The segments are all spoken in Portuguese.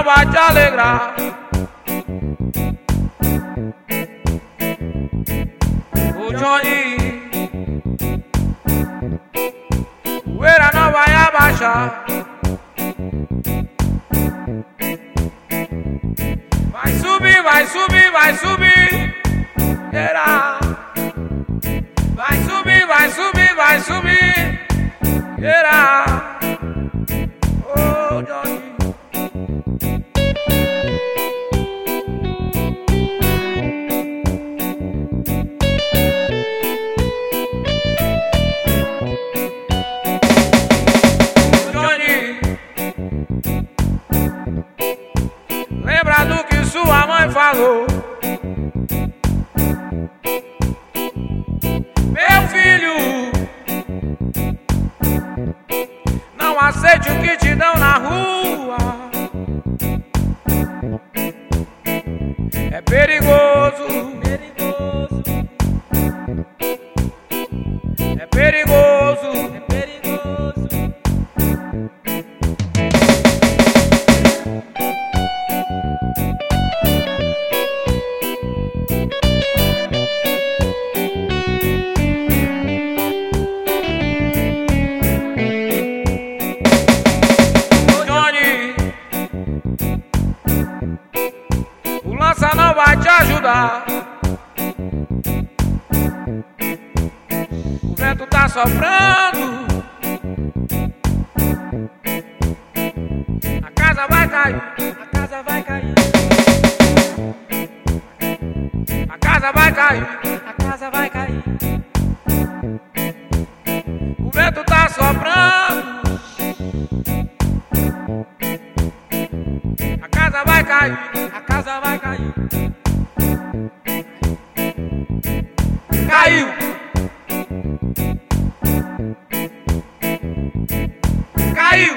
não vai te alegrar. O Johnny, poeira não vai abaixar. Vai subir, vai subir, vai subir. Era. Vai subir, vai subir, vai subir. Era. Oh, Johnny. Lembra do que sua mãe falou? Meu filho, não aceite o que te dão na rua. É perigoso, perigoso. É perigoso, é perigoso. O lança não vai te ajudar. O vento tá soprando. A casa vai cair. A casa vai cair. A casa vai cair. A casa vai cair. O vento tá soprando. A casa vai cair, a casa vai cair. Caiu. Caiu.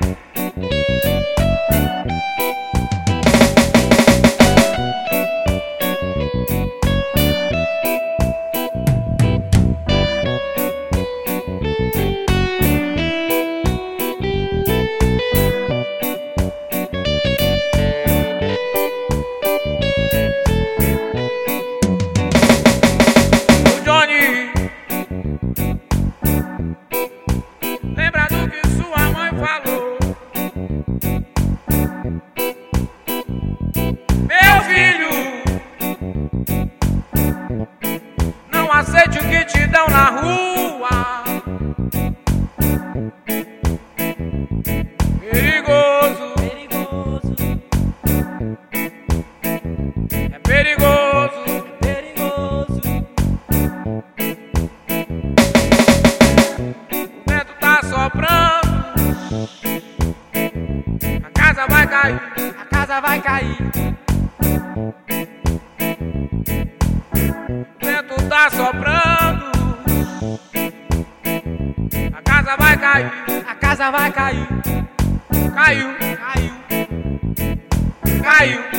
Lembra do que sua mãe falou? Meu filho, não aceite o que te dão na rua. Perigoso, perigoso. É perigoso, perigoso. Soprando. A casa vai cair. A casa vai cair. O vento tá soprando. A casa vai cair. A casa vai cair. Caiu. Caiu. Caiu.